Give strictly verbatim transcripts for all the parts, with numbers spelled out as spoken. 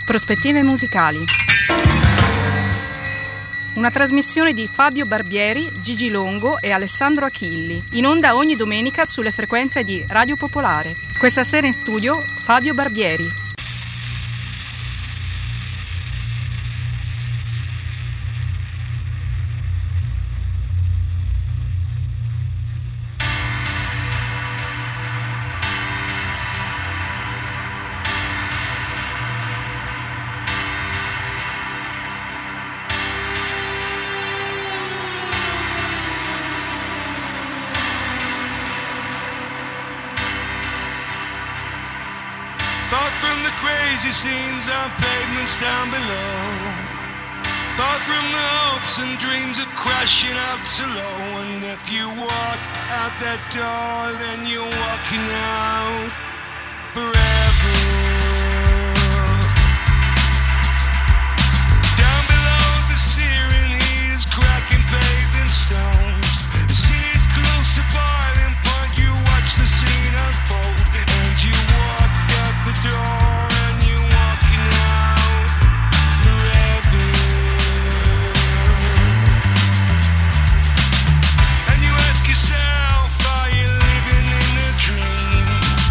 Prospettive musicali. Una trasmissione di Fabio Barbieri, Gigi Longo e Alessandro Achilli, in onda ogni domenica sulle frequenze di Radio Popolare. Questa sera in studio Fabio Barbieri. Down below, thought from the hopes and dreams of crashing out so low. And if you walk out that door, then you're walking out forever. Down below, the searing heat is cracking paving stones. The city's close to boiling point. You watch the scene unfold, and you walk out the door. Yourself, are you living in a dream?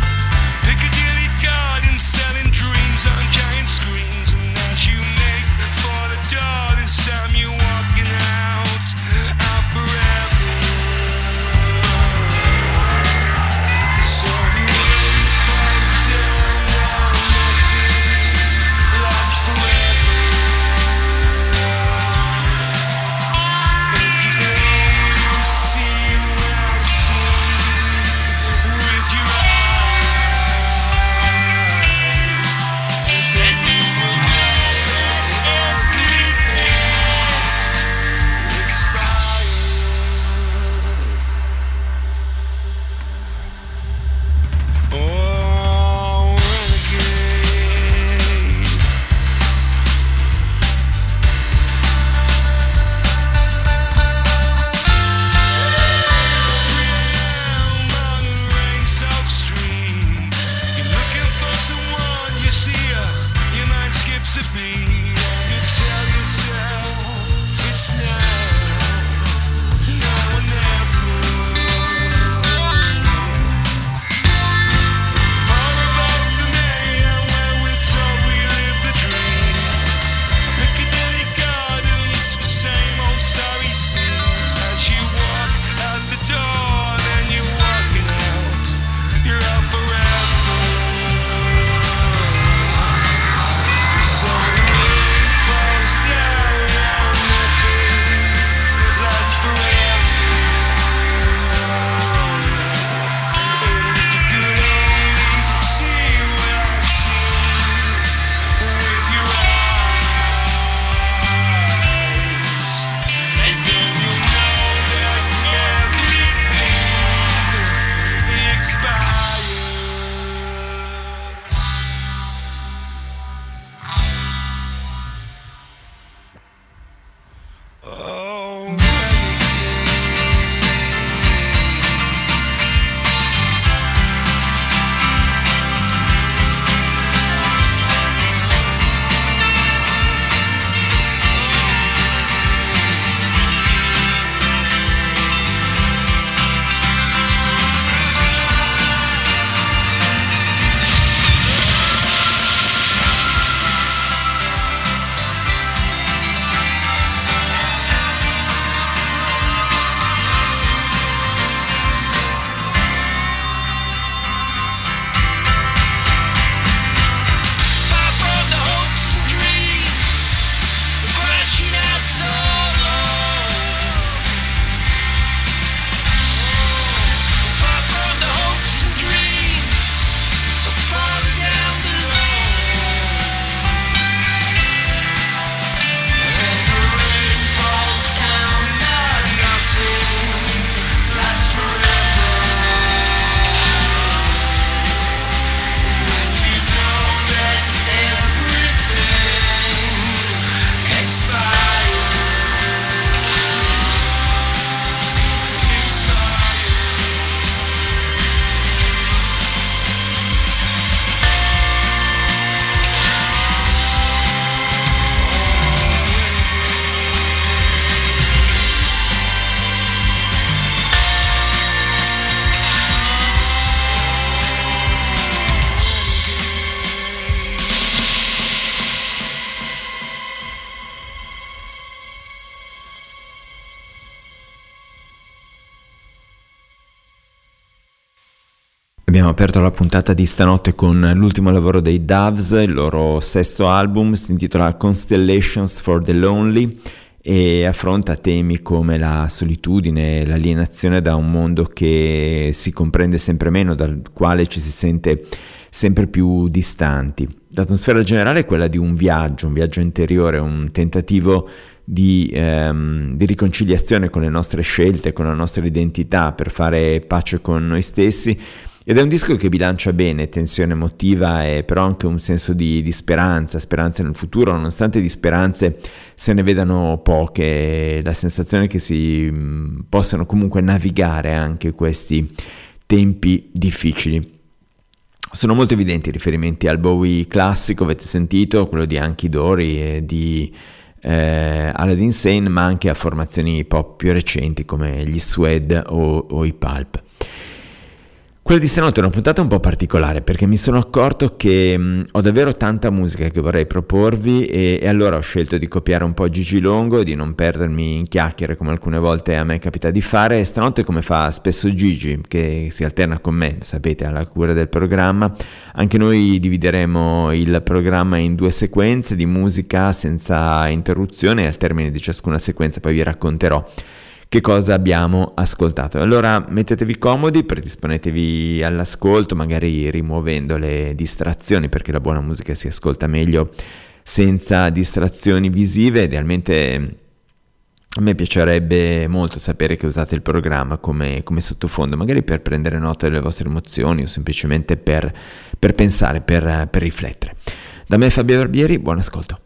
Abbiamo aperto la puntata di stanotte con l'ultimo lavoro dei Doves, il loro sesto album, si intitola Constellations for the Lonely e affronta temi come la solitudine, l'alienazione da un mondo che si comprende sempre meno, dal quale ci si sente sempre più distanti. L'atmosfera generale è quella di un viaggio, un viaggio interiore, un tentativo di, ehm, di riconciliazione con le nostre scelte, con la nostra identità, per fare pace con noi stessi. Ed è un disco che bilancia bene tensione emotiva e però anche un senso di, di speranza, speranza nel futuro, nonostante di speranze se ne vedano poche, la sensazione che si mh, possano comunque navigare anche questi tempi difficili. Sono molto evidenti i riferimenti al Bowie classico, avete sentito, quello di Hanky Dory e di eh, Aladdin Sane, ma anche a formazioni pop più recenti come gli Suede o, o i Pulp. Quella di stanotte è una puntata un po' particolare perché mi sono accorto che mh, ho davvero tanta musica che vorrei proporvi e, e allora ho scelto di copiare un po' Gigi Longo, di non perdermi in chiacchiere come alcune volte a me capita di fare, e stanotte, come fa spesso Gigi, che si alterna con me, sapete, alla cura del programma, anche noi divideremo il programma in due sequenze di musica senza interruzione e al termine di ciascuna sequenza poi vi racconterò che cosa abbiamo ascoltato. Allora mettetevi comodi, predisponetevi all'ascolto, magari rimuovendo le distrazioni, perché la buona musica si ascolta meglio senza distrazioni visive. Idealmente a me piacerebbe molto sapere che usate il programma come, come sottofondo, magari per prendere nota delle vostre emozioni o semplicemente per, per pensare, per, per riflettere. Da me Fabio Barbieri, buon ascolto.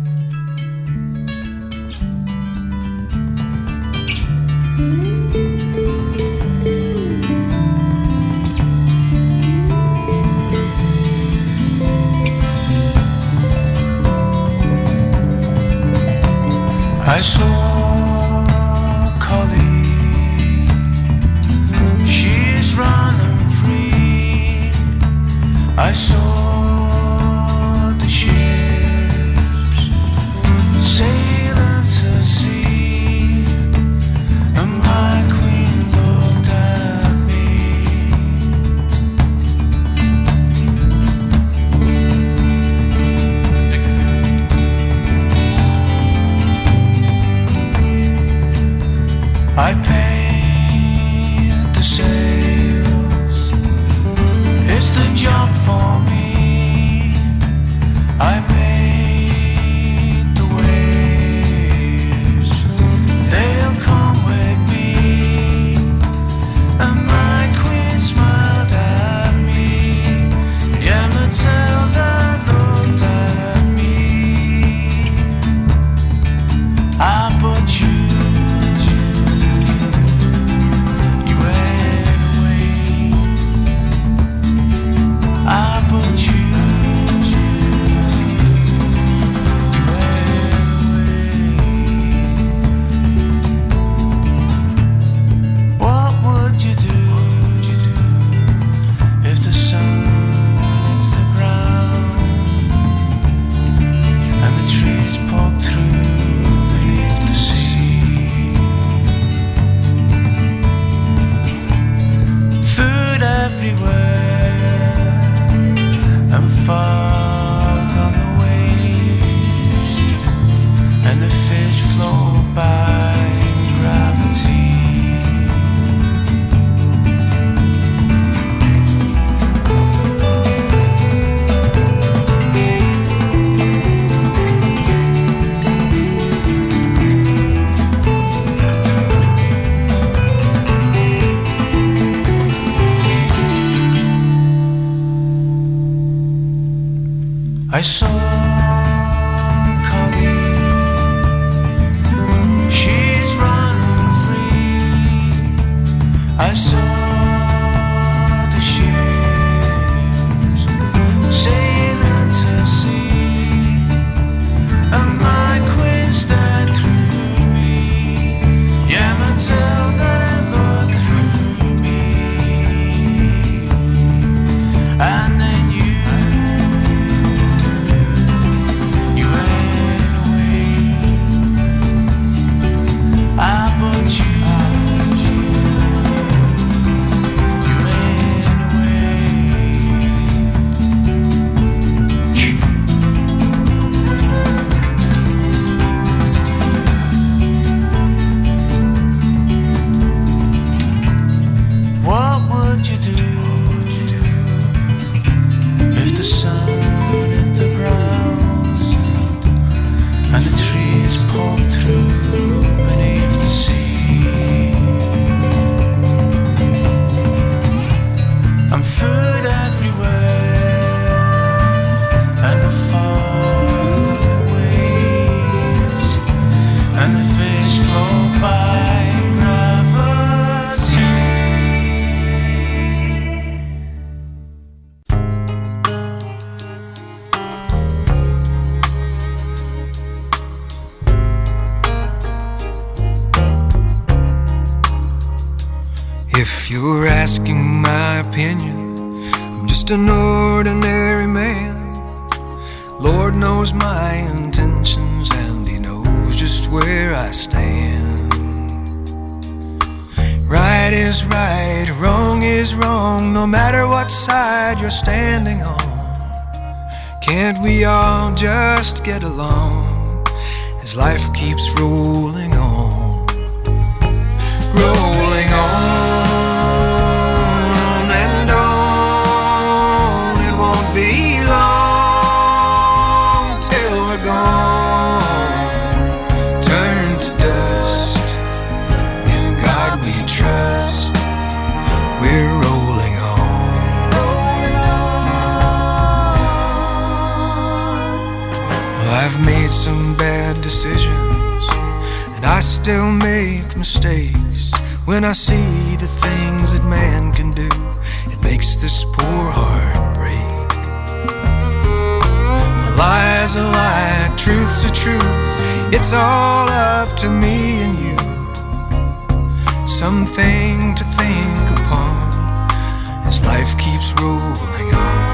I saw a collie, she's running free. I saw the ships sailing to sea, and my queen looked at me. I paint the sails, it's the jump for me. I made the waves, they'll come with me, and my queen smiled at me. Yeah, Matilda looked at me. I put you I saw a collie, she's running free. I saw the ships sailing to sea, and my queen stared through me. Yeah, Matilda looked through me, and then you you're asking my opinion, I'm just an ordinary man. Lord knows my intentions and He knows just where I stand. Right is right, wrong is wrong, no matter what side you're standing on. Can't we all just get along as life keeps rolling on, rolling on and on? It won't be long till we're gone, turn to dust. In God we trust, we're rolling on. Well, I've made some bad decisions, and I still make mistakes. When I see the things that man can do, it makes this poor heart break. A lie's a lie, truth's a truth, it's all up to me and you. Something to think upon as life keeps rolling on,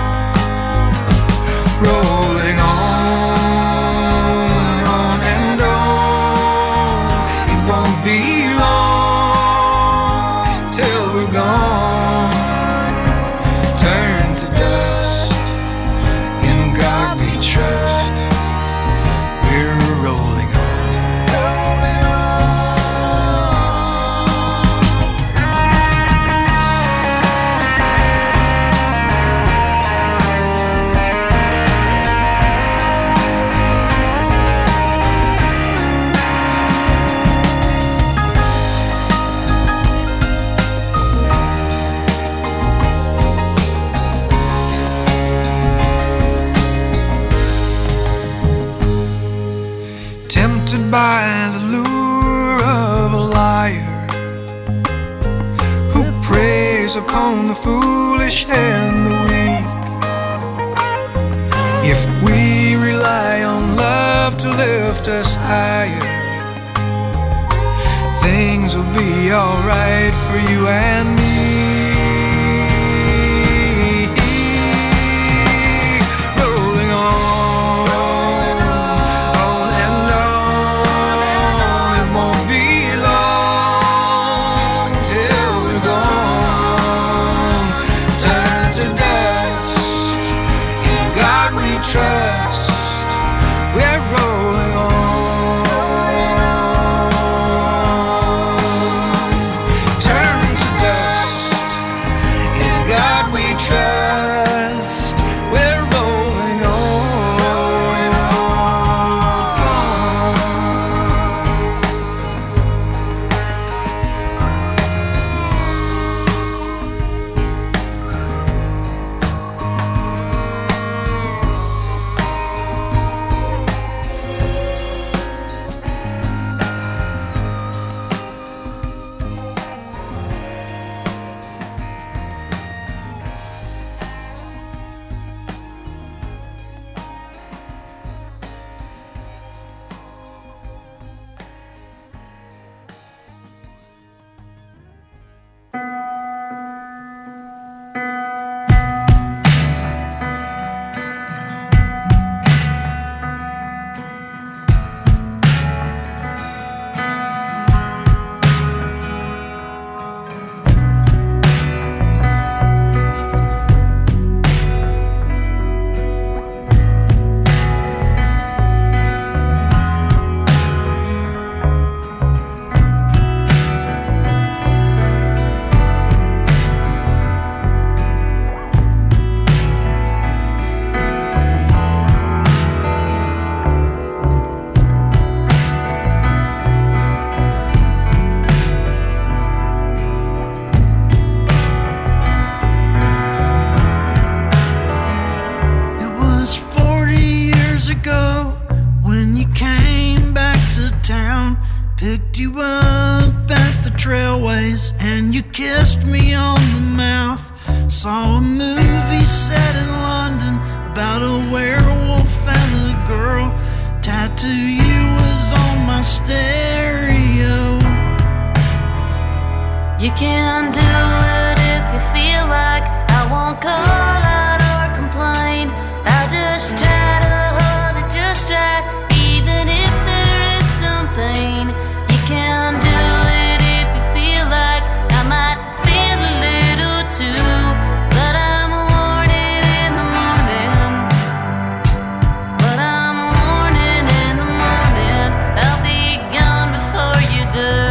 rolling on. Be long till we're gone, turn to dust. In God we trust, we're rolling by the lure of a liar who preys upon the foolish and the weak. If we rely on love to lift us higher, things will be alright for you and me. Rolling on. Trust, we're rolling on. Turn to dust, in God we trust, we're rolling on. Saw a movie set in London about a werewolf and a girl. Tattoo You was on my stereo. You can do it. won't call out or complain. I'll just try to hold it just right, even if there is some pain. You can do it if you feel like. I might feel a little too, but I'm warning in the morning. But I'm warning in the morning. I'll be gone before you do.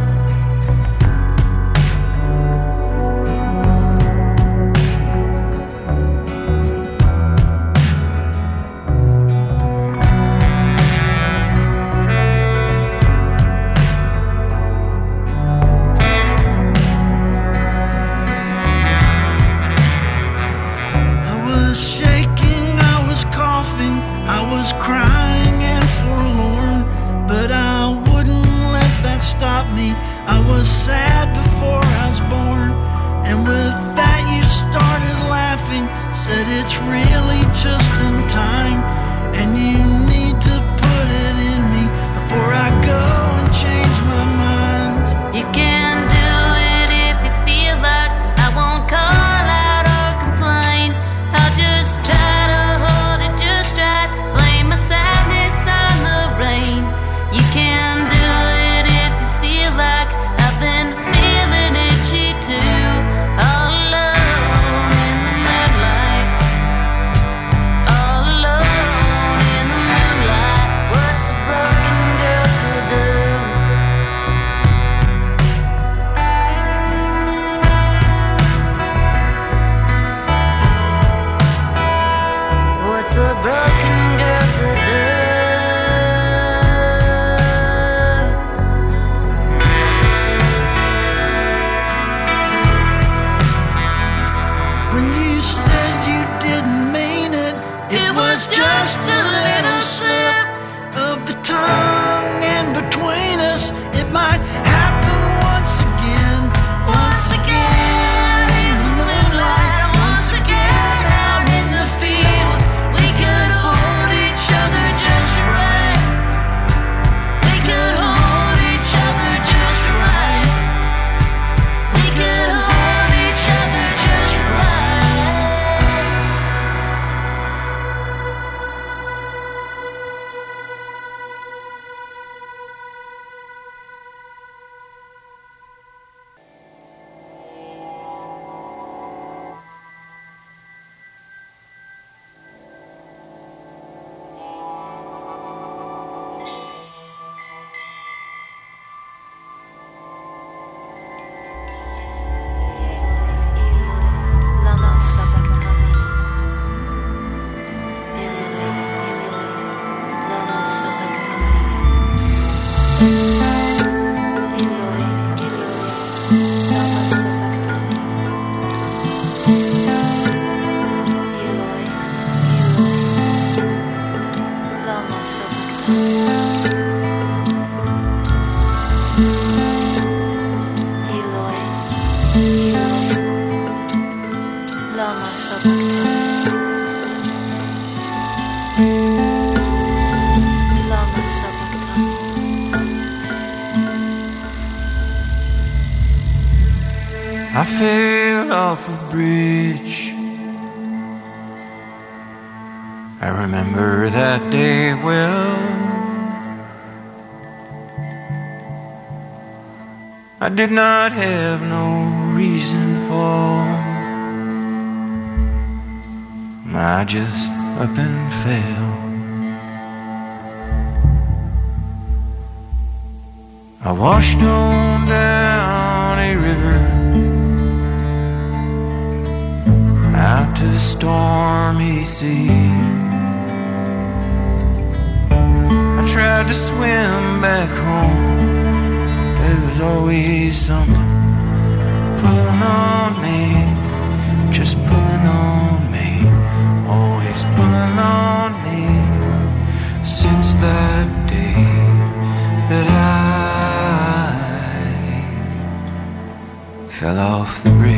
I was crying and forlorn, but I wouldn't let that stop me. I was sad before I was born, and with that you started laughing. Said it's really just in time, and you need to put it in me before I go and change my mind. You can do it if you feel like. I won't call out or complain. I'll just try to hold it just right, blame my sadness on the rain. You can do it if you feel like. I've been feeling itchy too, all alone in the moonlight, all alone in the moonlight. What's a broken girl to do? What's a broken girl to do? When you said you didn't mean it, it was just a little slip of the tongue in between us. It might happen once again, once again in the moonlight, once again out in the fields. We could hold each other just right. We could hold each other just right. We could hold each other just right. Lama sabachthani, Iloi, Iloi, Lama sabachthani, Iloi, Iloi, Lama sabachthani, Iloi, Iloi, Lama sabachthani, Iloi, Iloi, Lama sabachthani, Lama sabachthani. I fell off a bridge. I remember that day well. I did not have no reason for. I just up and fell. I washed on down a river out to the stormy sea. I tried to swim back home. There was always something pulling on me, just pulling on me, always pulling on me. Since that day that I fell off the bridge.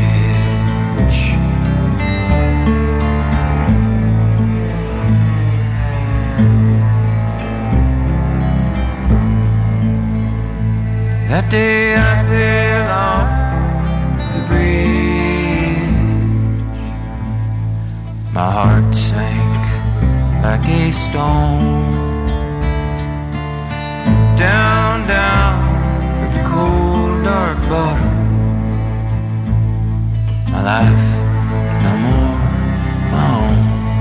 That day I fell off the bridge. My heart sank like a stone. Down, down to the cold dark bottom. My life no more my own.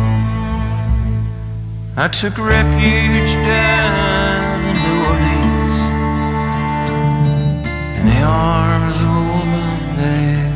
I took refuge down in New Orleans, in the arms of a woman there.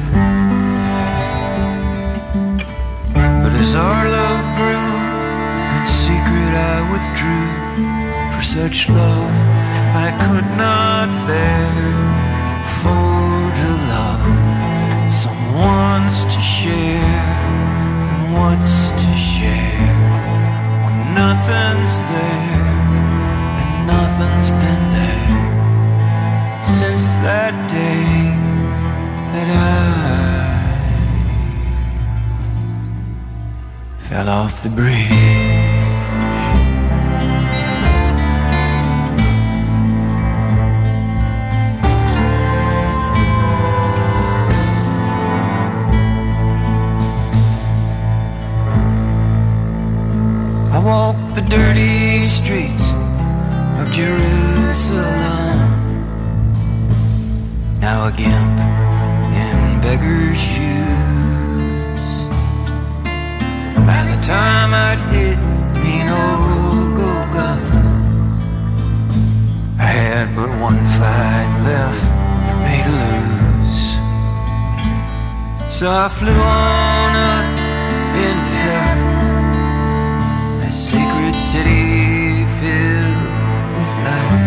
But as our love grew, in secret I withdrew, for such love I could not bear. For to love someone's to share, and what's to share when nothing's there, and nothing's been there since that day that I fell off the bridge. I walk the dirty streets of Jerusalem, now a gimp in beggar's shoes. By the time I'd hit mean old Golgotha, I had but one fight left for me to lose. So I flew on up into heaven, a sacred city filled with light.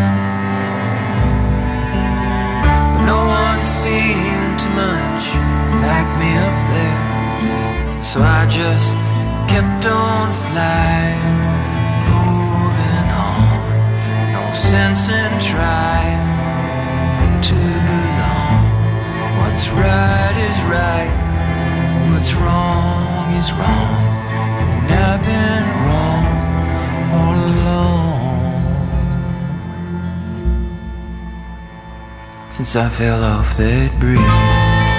But no one seemed to much like me up there, so I just kept on flying, moving on. No sense in trying to belong. What's right is right, what's wrong is wrong, and I've been wrong all along since I fell off that bridge.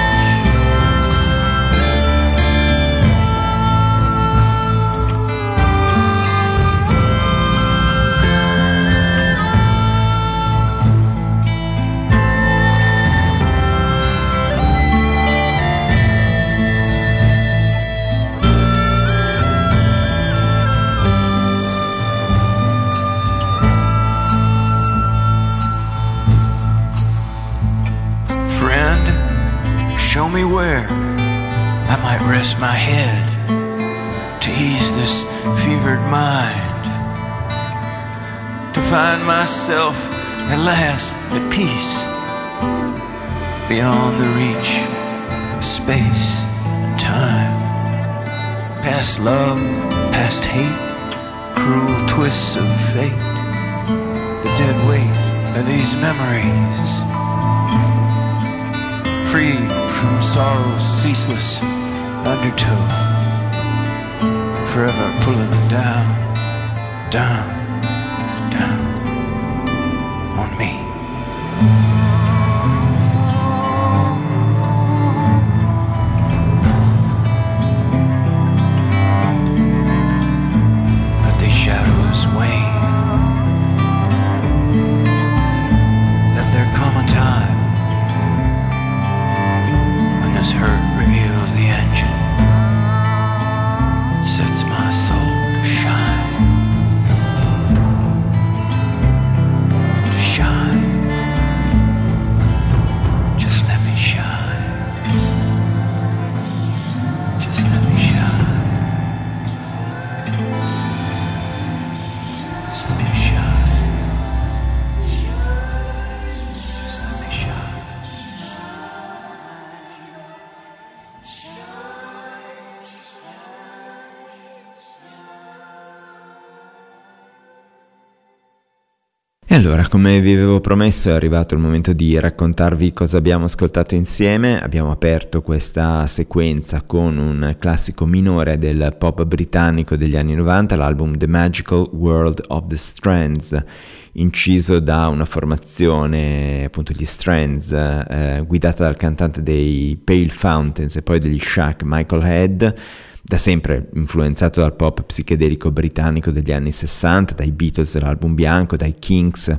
Show me where I might rest my head to ease this fevered mind, to find myself at last at peace beyond the reach of space and time, past love, past hate, cruel twists of fate, the dead weight of these memories, free from sorrow's ceaseless undertow, forever pulling them down, down, down on me. Let these shadows wane. Let there come a time this hurt reveals the engine that sets my soul to shine, to shine. Just let me shine. Just let me shine. Just let me shine. Just let me shine. E allora, come vi avevo promesso, è arrivato il momento di raccontarvi cosa abbiamo ascoltato insieme. Abbiamo aperto questa sequenza con un classico minore del pop britannico degli anni novanta, l'album The Magical World of the Strands, inciso da una formazione, appunto gli Strands, eh, guidata dal cantante dei Pale Fountains e poi degli Shack, Michael Head, da sempre influenzato dal pop psichedelico britannico degli anni sessanta, dai Beatles dell'album bianco, dai Kinks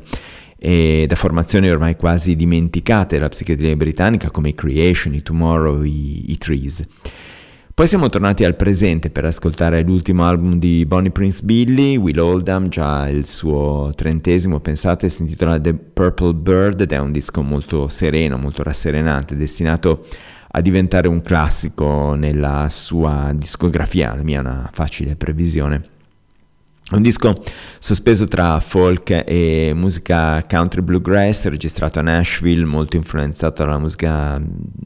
e da formazioni ormai quasi dimenticate della psichedelia britannica come i Creation, i Tomorrow, i, i Trees. Poi siamo tornati al presente per ascoltare l'ultimo album di Bonnie Prince Billy, Will Oldham, già il suo trentesimo, pensate, si intitola The Purple Bird ed è un disco molto sereno, molto rasserenante, destinato a diventare un classico nella sua discografia, la mia è una facile previsione. Un disco sospeso tra folk e musica country bluegrass, registrato a Nashville, molto influenzato dalla musica,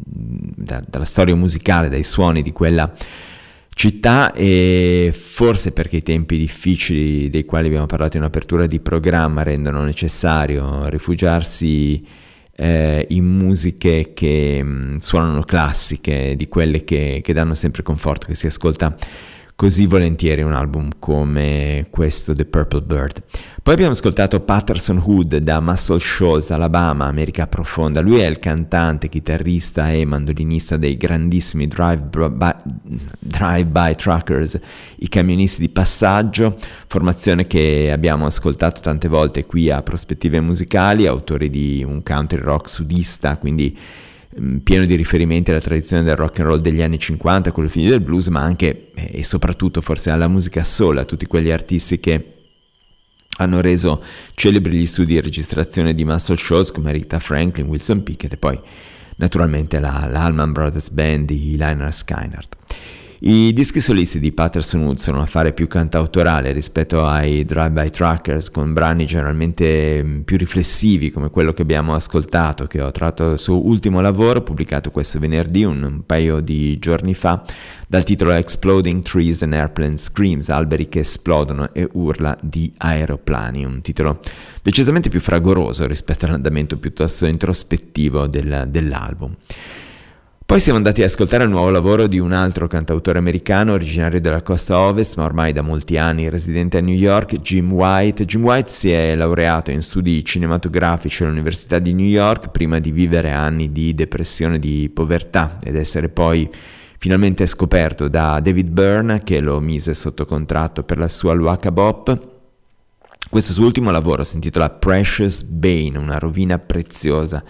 da, dalla storia musicale, dai suoni di quella città, e forse perché i tempi difficili dei quali abbiamo parlato in apertura di programma rendono necessario rifugiarsi eh, in musiche che mh, suonano classiche, di quelle che, che danno sempre conforto, che si ascolta così volentieri un album come questo The Purple Bird. Poi abbiamo ascoltato Patterson Hood da Muscle Shoals, Alabama, America Profonda. Lui è il cantante, chitarrista e mandolinista dei grandissimi Drive-By, Drive-By Truckers, i camionisti di passaggio, formazione che abbiamo ascoltato tante volte qui a Prospettive Musicali, autori di un country rock sudista, quindi pieno di riferimenti alla tradizione del rock and roll degli anni cinquanta, quello figlio del blues, ma anche e soprattutto forse alla musica soul, a tutti quegli artisti che hanno reso celebri gli studi di registrazione di Muscle Shoals come Rita Franklin, Wilson Pickett e poi naturalmente la, la Allman Brothers Band di Lynyrd Skynyrd. I dischi solisti di Patterson Hood sono un affare più cantautorale rispetto ai Drive-By Truckers, con brani generalmente più riflessivi come quello che abbiamo ascoltato, che ho tratto dal suo ultimo lavoro pubblicato questo venerdì, un, un paio di giorni fa, dal titolo Exploding Trees and Airplane Screams, alberi che esplodono e urla di aeroplani, un titolo decisamente più fragoroso rispetto all'andamento piuttosto introspettivo del, dell'album. Poi siamo andati ad ascoltare il nuovo lavoro di un altro cantautore americano originario della costa ovest, ma ormai da molti anni residente a New York, Jim White. Jim White si è laureato in studi cinematografici all'Università di New York prima di vivere anni di depressione e di povertà ed essere poi finalmente scoperto da David Byrne, che lo mise sotto contratto per la sua Luaka Bop. Questo suo ultimo lavoro si intitola Precious Bane, una rovina preziosa,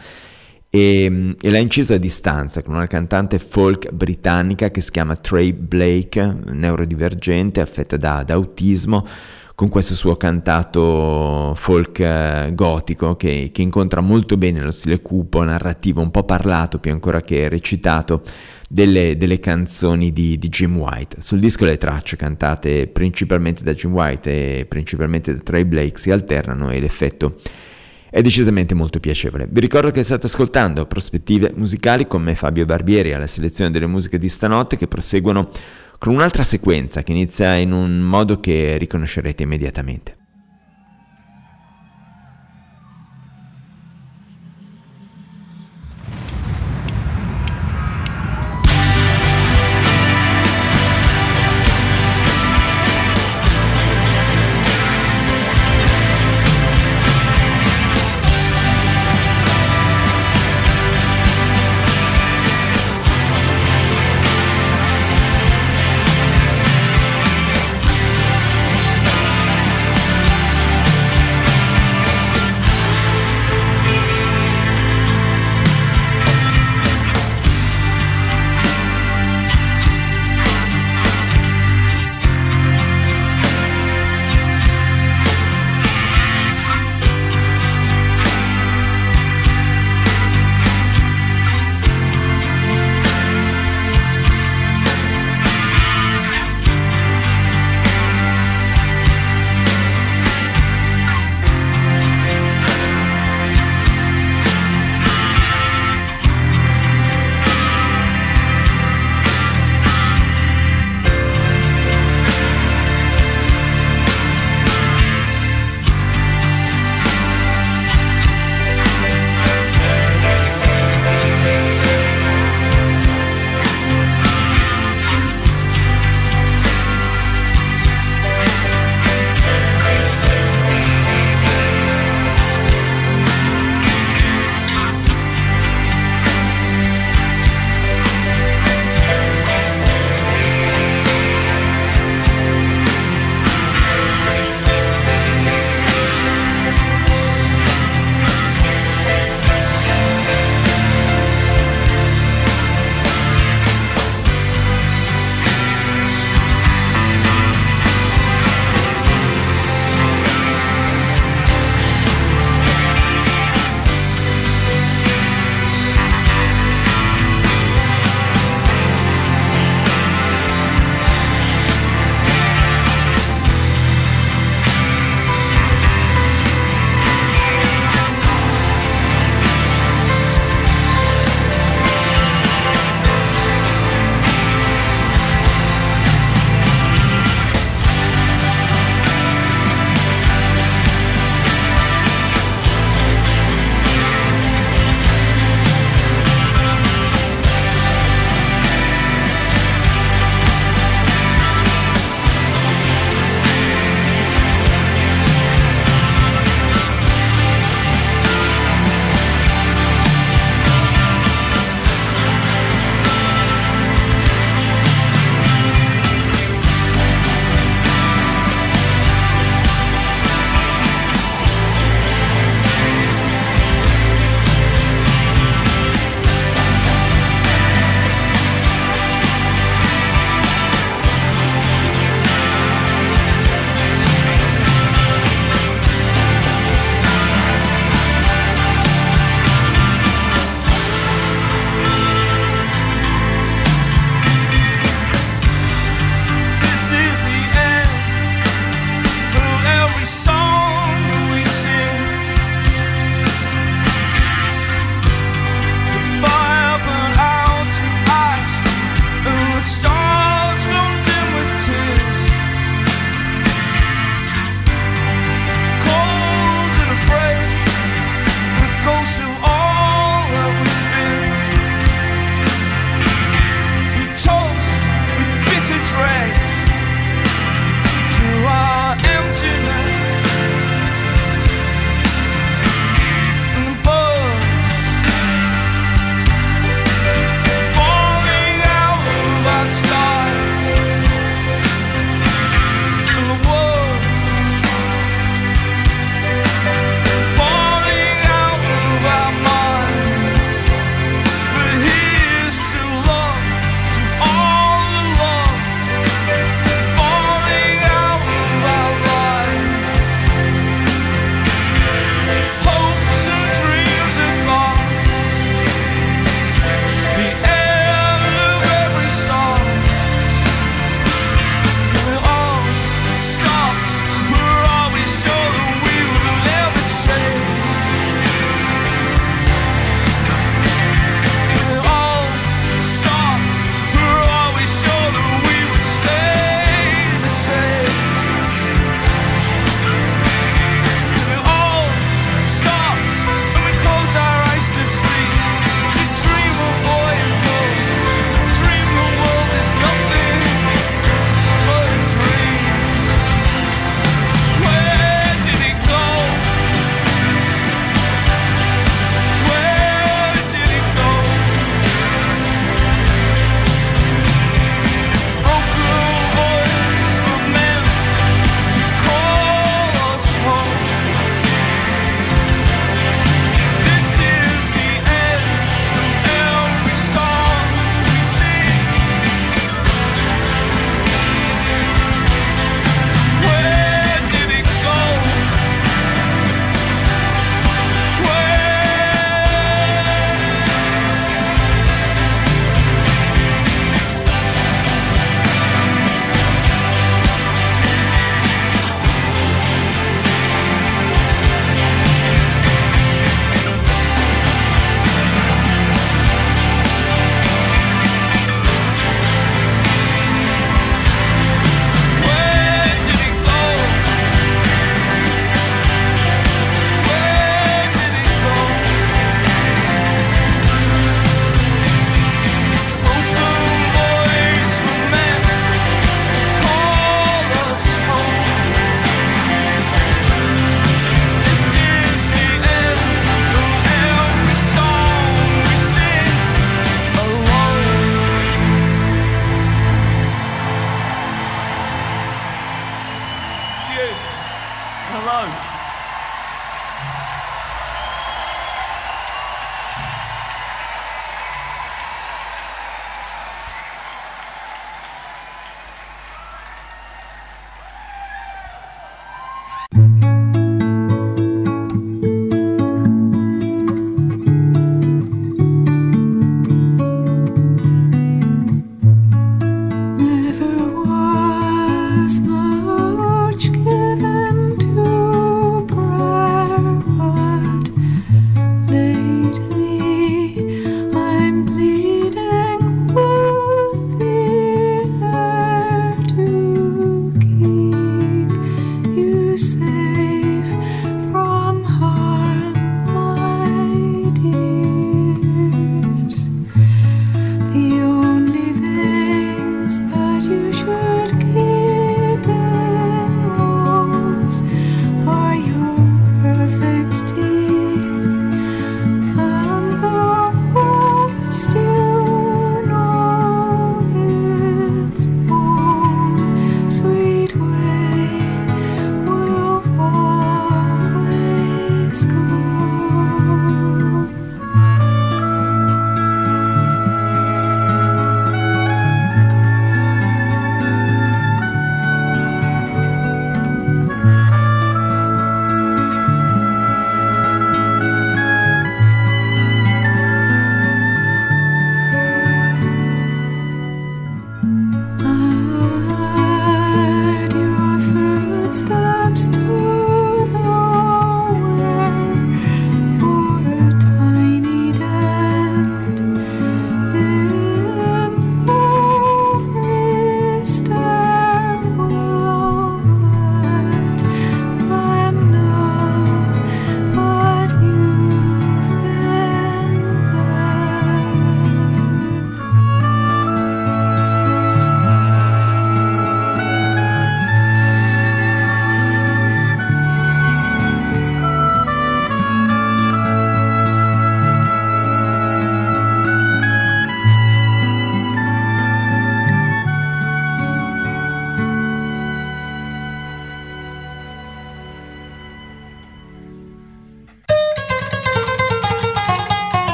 e, e l'ha inciso a distanza con una cantante folk britannica che si chiama Trey Blake, neurodivergente, affetta da, da autismo, con questo suo cantato folk eh, gotico che, che incontra molto bene lo stile cupo, narrativo, un po' parlato più ancora che recitato delle, delle canzoni di, di Jim White. Sul disco le tracce cantate principalmente da Jim White e principalmente da Trey Blake si alternano e l'effetto è decisamente molto piacevole. Vi ricordo che state ascoltando Prospettive Musicali con me, Fabio Barbieri, alla selezione delle musiche di stanotte, che proseguono con un'altra sequenza che inizia in un modo che riconoscerete immediatamente. Thank Hello. Never was much given to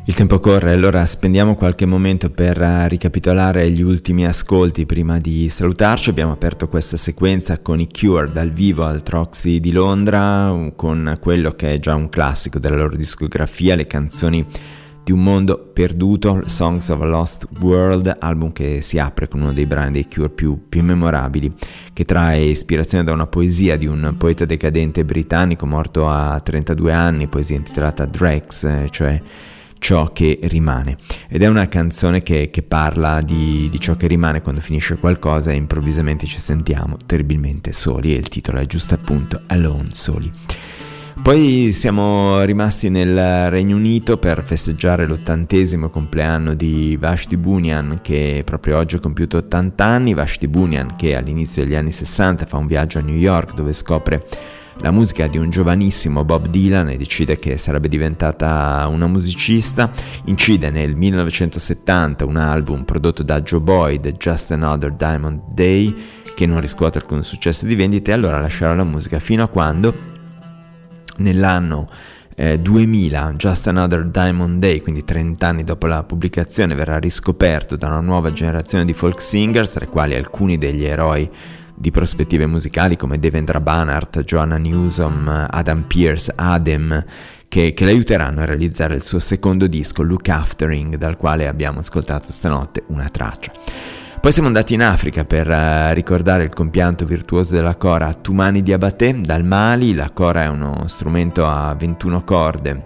Il tempo corre, allora spendiamo qualche momento per ricapitolare gli ultimi ascolti prima di salutarci. Abbiamo aperto questa sequenza con i Cure dal vivo al Troxy di Londra, con quello che è già un classico della loro discografia, le canzoni di un mondo perduto, Songs of a Lost World, album che si apre con uno dei brani dei Cure più, più memorabili, che trae ispirazione da una poesia di un poeta decadente britannico morto a trentadue anni, poesia intitolata Dregs, cioè ciò che rimane, ed è una canzone che, che parla di, di ciò che rimane quando finisce qualcosa e improvvisamente ci sentiamo terribilmente soli, e il titolo è giusto appunto Alone, Soli. Poi siamo rimasti nel Regno Unito per festeggiare l'ottantesimo compleanno di Vashti Bunyan, che proprio oggi ha compiuto ottanta anni. Vashti Bunyan, che all'inizio degli anni sessanta fa un viaggio a New York dove scopre la musica di un giovanissimo Bob Dylan e decide che sarebbe diventata una musicista. Incide nel millenovecentosettanta un album prodotto da Joe Boyd, Just Another Diamond Day, che non riscuote alcun successo di vendita, e allora lascerà la musica fino a quando nell'anno eh, duemila, Just Another Diamond Day, quindi trenta anni dopo la pubblicazione, verrà riscoperto da una nuova generazione di folk singers, tra i quali alcuni degli eroi di prospettive musicali come Devendra Banhart, Joanna Newsom, Adam Pearce, Adem, che, che l'aiuteranno a realizzare il suo secondo disco, Look Aftering, dal quale abbiamo ascoltato stanotte una traccia. Poi siamo andati in Africa per uh, ricordare il compianto virtuoso della kora Toumani Diabaté dal Mali. La kora è uno strumento a ventuno corde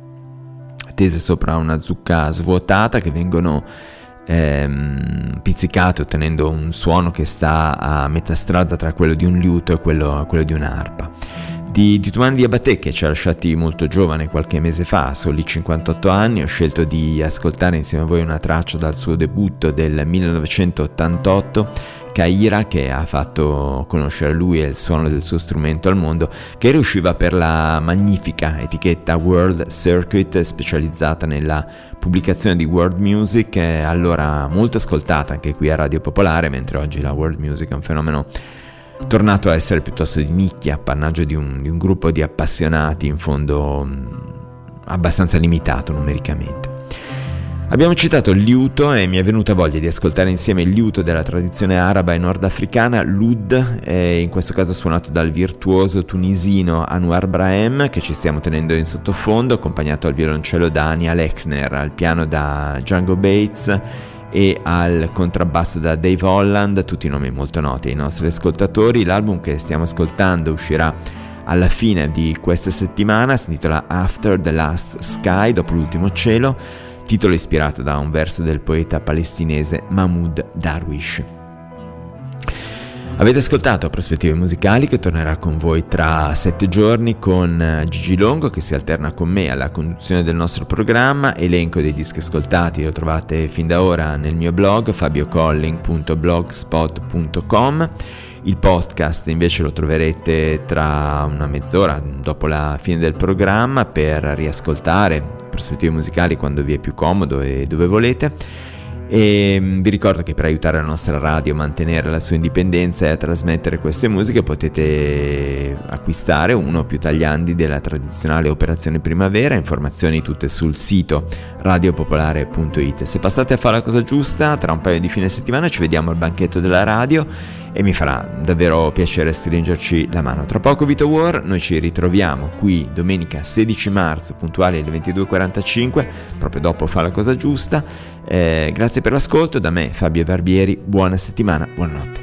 tese sopra una zucca svuotata che vengono ehm, pizzicate ottenendo un suono che sta a metà strada tra quello di un liuto e quello, quello di un'arpa. Di, di Toumani Diabaté, che ci ha lasciati molto giovane qualche mese fa, a soli cinquantotto anni, ho scelto di ascoltare insieme a voi una traccia dal suo debutto del millenovecentottantotto, Kaira, che ha fatto conoscere lui e il suono del suo strumento al mondo, che riusciva per la magnifica etichetta World Circuit, specializzata nella pubblicazione di world music, allora molto ascoltata anche qui a Radio Popolare, mentre oggi la world music è un fenomeno tornato a essere piuttosto di nicchia, appannaggio di un, di un gruppo di appassionati in fondo mh, abbastanza limitato numericamente. Abbiamo citato il liuto e mi è venuta voglia di ascoltare insieme il liuto della tradizione araba e nordafricana, l'oud, eh, in questo caso suonato dal virtuoso tunisino Anwar Brahem, che ci stiamo tenendo in sottofondo, accompagnato al violoncello da Ania Lechner, al piano da Django Bates e al contrabbasso da Dave Holland, tutti nomi molto noti ai nostri ascoltatori. L'album che stiamo ascoltando uscirà alla fine di questa settimana, si intitola After the Last Sky, dopo l'ultimo cielo, titolo ispirato da un verso del poeta palestinese Mahmoud Darwish. Avete ascoltato Prospettive Musicali, che tornerà con voi tra sette giorni con Gigi Longo, che si alterna con me alla conduzione del nostro programma. Elenco dei dischi ascoltati lo trovate fin da ora nel mio blog fabiocolling punto blogspot punto com. Il podcast invece lo troverete tra una mezz'ora dopo la fine del programma per riascoltare Prospettive Musicali quando vi è più comodo e dove volete. E vi ricordo che per aiutare la nostra radio a mantenere la sua indipendenza e a trasmettere queste musiche potete acquistare uno o più tagliandi della tradizionale Operazione Primavera, informazioni tutte sul sito radiopopolare punto it. Se passate a fare la cosa giusta, tra un paio di fine settimana ci vediamo al banchetto della radio e mi farà davvero piacere stringerci la mano. Tra poco Vito War, noi ci ritroviamo qui domenica sedici marzo puntuali alle ventidue e quarantacinque, proprio dopo Fa la cosa giusta. Eh, grazie per l'ascolto, da me Fabio Barbieri, buona settimana, buonanotte.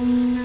Thank